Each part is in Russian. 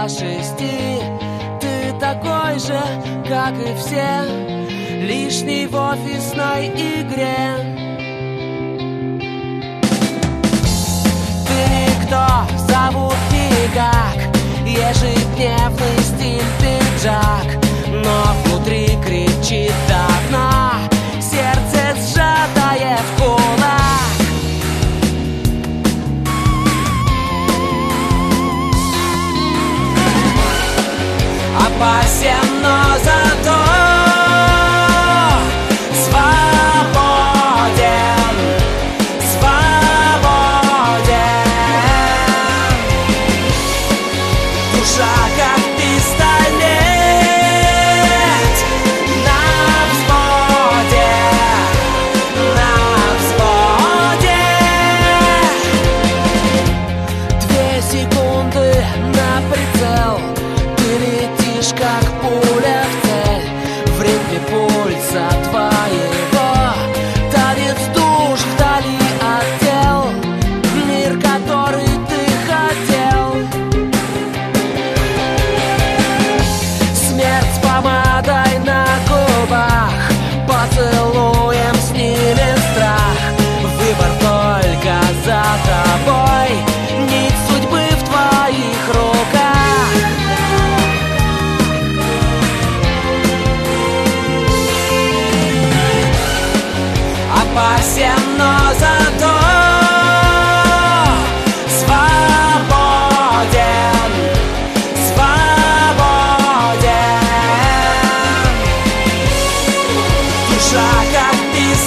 до 6. Ты такой же, как и все, лишний в офисной игре. Ты никто, зовут никак, ежедневный стиль пиджак, но внутри кричит до дна, сердце сжатое в кулак. Опасен, но зато свободен, свободен. Душа как пистолет на взводе, на взводе. 2 секунды на прицел, ты летишь как пуля в цель. В ритме пульса твоего танец душ вдали от тел. Мир, который ты хотел. Смерть с помадой на губах, поцелуем снимем страх. Выбор только за тобой, нить судьбы в твоих руках. Опасен, но зато свободен, свободен. Душа как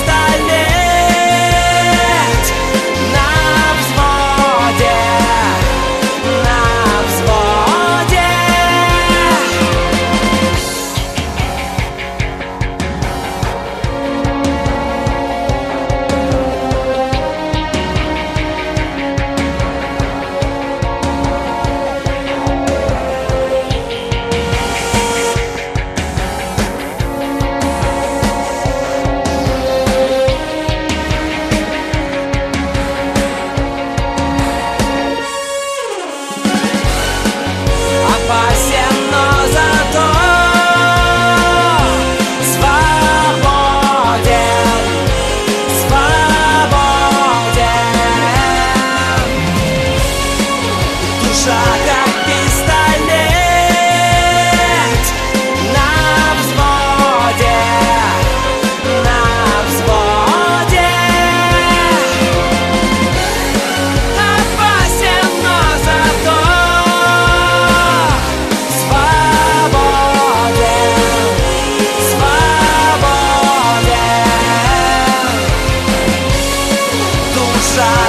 пистолет на взводе, на взводе. Опасен, но зато свободен, свободен. Душа как пистолет на взводе, на взводе. Опасен, но зато свободен, свободен. Душа